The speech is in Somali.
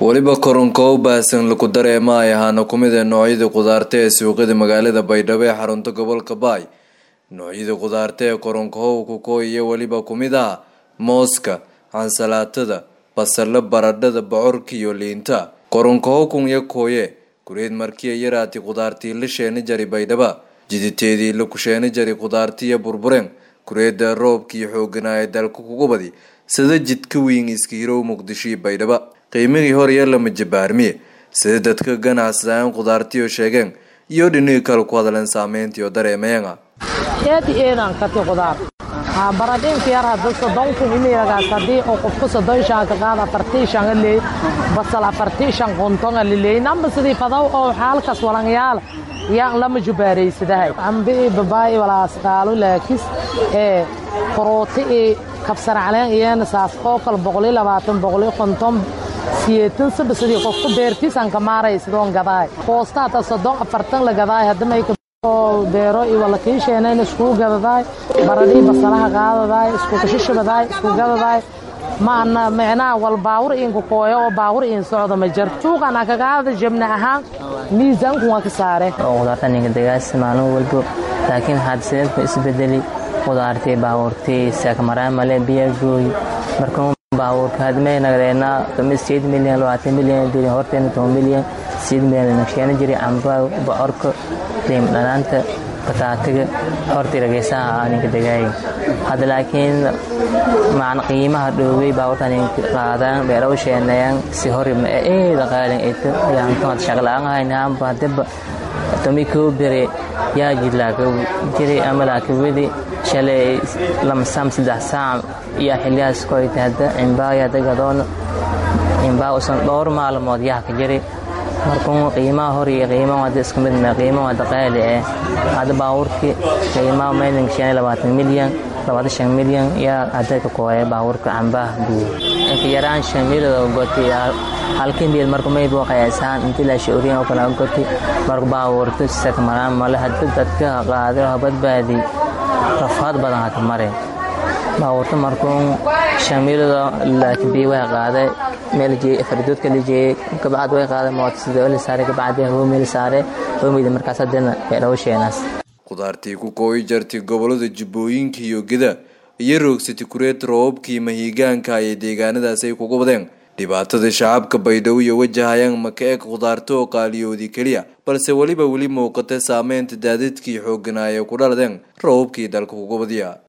waliba koronko u baahsan lagu dareemayo ahaana ku mid ah noocyada qudaarta ee suuqyada magaalada Baydhabo ee xarunta gobolka Baay. noocyada qudaarta ee koronko ku kooyo waliba ku mid ah mooska, ansalaatada, basal, baradhada, bocorka iyo liinta. koronko kun ya kooye kureed markii yaraati qudaartii la sheena jari Baydhabo jiditeedii la ku sheena jari qudaartii burbureen kureeda roobkii xooganaa dalka kugu badi sida jidka weyn iska hiro Muqdisho Baydhabo qiimihii hore lama jabaarmiye sida dadka ganacsadaan qudaartii sheegeen iyo dhinay kala ku hadlan saameyntii dareemayaan eedan ka qudaar baradheen fiir hadda soddonku imiiraga sadii oo qofku soddon ka qaada partition leey basal partition qonton leey namba sidii fadaw oo xaalkaas walanyaal yaa lama jabaaraysidahay ambi babaay wala asqaalu laakis qorooti kabsar caleen iyana saas oo kala 120 siyeetan sidii qofku beertiisan ka maaraysidoon gaday qoostata 40 la gaday hadda may beero iyo wala kiisheenay isku gadaday baradhii basalaha qaadaday isku kashishaday isku gadaday macna wal baawur in ku kooyo oo baawur in socdo ma jirto kana ka qaada jabna ahaan miisaanku waa ka saare qudaartan inga dagaas maalin walba laakiin hadseed isbedeli qudaartii baawurtii saakmaraan male biyo gooy markaa baawurka hadmay nagreena 8 milyan 20 milyan dir horteen 10 milyan 6 milyan naqshana jiri amba bocorka qiim dhanaanta qataatiga hortii ragaysaa aniga dagaay hada laakiin macna qiimaha dhowey baawurtan qaadaan beero sheenayaan si hore ma dhaqaaleen yaan ka shaqalaan haynaa baadaba tomiko bere yaa jilaaga jiri amalaka wadi shalay lama saddex saac iyo xiliyaas ku ay tahay inbaaya dagadoon inbaa usan dhowr maalmood yaa ka jiri markuu qiimaha hore iyo qiimaha wada isku mid ma qiimaha wada qaali hada baawurki qiimaha meeling 20 milyan 25 milyan yaa hada ka kooyay baawurka amba buu inta yaraan 5 milyan gooti halkii meel markuu may buu qayaasaan inta la shaqeeyay oo kala gooti markuu baawurta sakmaraan mala hada dadka qaado badbaadi rafaad badan ka maray baawurta markuu 5 milyan laakiin bii waa qaaday meel jee fardood kale jee ka baad way qaaday mood sidoo la saaray ka baad oo meel saaray oo mid markaas hadana beero sheenaas qudaartii ku kooy jartay gobolada Jubbooyinka iyo Geda iyo roogsati kureed roobkii mahiigaanka ay deegaanadaas ay kugu badeen dhibaatada shacabka Baydhabo iyo wajahayaan maka qudaarto qaaliyoodii kaliya balse wali muuqata saameynta daadadkii xooganaa ee ku dhaladeen roobkii dalka kugu badiya